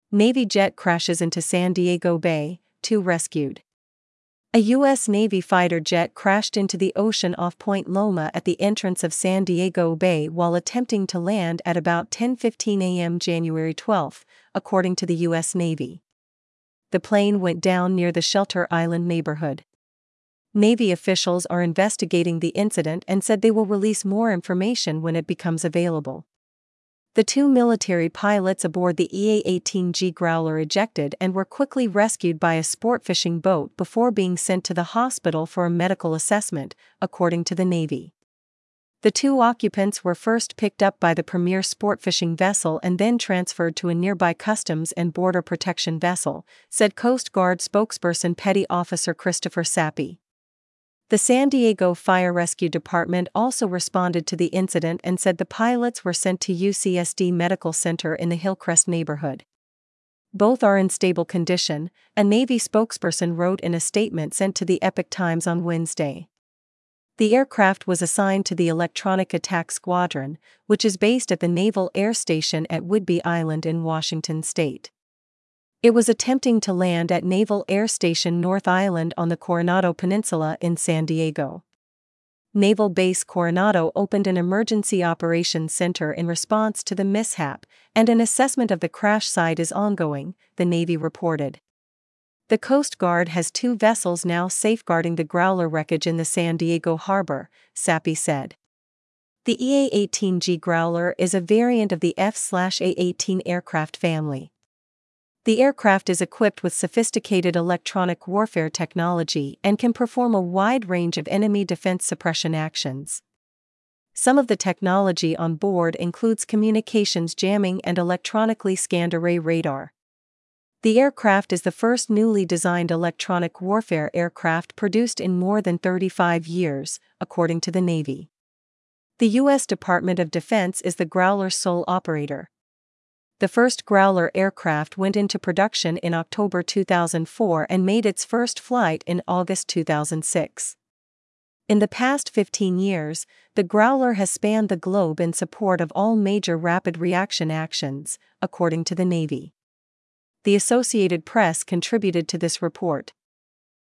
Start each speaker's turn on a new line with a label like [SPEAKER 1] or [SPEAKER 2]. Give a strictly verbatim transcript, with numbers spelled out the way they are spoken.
[SPEAKER 1] Navy jet crashes into San Diego Bay, two rescued. A U S Navy fighter jet crashed into the ocean off Point Loma at the entrance of San Diego Bay while attempting to land at about ten fifteen a m January twelfth, according to the U S Navy. The plane went down near the Shelter Island neighborhood. Navy officials are investigating the incident and said they will release more information when it becomes available. The two military pilots aboard the E A eighteen G Growler ejected and were quickly rescued by a sport fishing boat before being sent to the hospital for a medical assessment, according to the Navy. The two occupants were first picked up by the Premier sport fishing vessel and then transferred to a nearby Customs and Border Protection vessel, said Coast Guard spokesperson Petty Officer Christopher Sappi. The San Diego Fire Rescue Department also responded to the incident and said the pilots were sent to U C S D Medical Center in the Hillcrest neighborhood. Both are in stable condition, a Navy spokesperson wrote in a statement sent to the Epoch Times on Wednesday. The aircraft was assigned to the Electronic Attack Squadron, which is based at the Naval Air Station at Whidbey Island in Washington state. It was attempting to land at Naval Air Station North Island on the Coronado Peninsula in San Diego. Naval Base Coronado opened an emergency operations center in response to the mishap, and an assessment of the crash site is ongoing, the Navy reported. The Coast Guard has two vessels now safeguarding the Growler wreckage in the San Diego harbor, Sappi said. The E A eighteen G Growler is a variant of the F A eighteen aircraft family. The aircraft is equipped with sophisticated electronic warfare technology and can perform a wide range of enemy defense suppression actions. Some of the technology on board includes communications jamming and electronically scanned array radar. The aircraft is the first newly designed electronic warfare aircraft produced in more than thirty-five years, according to the Navy. The U S Department of Defense is the Growler's sole operator. The first Growler aircraft went into production in October two thousand four and made its first flight in August two thousand six. In the past fifteen years, the Growler has spanned the globe in support of all major rapid reaction actions, according to the Navy. The Associated Press contributed to this report.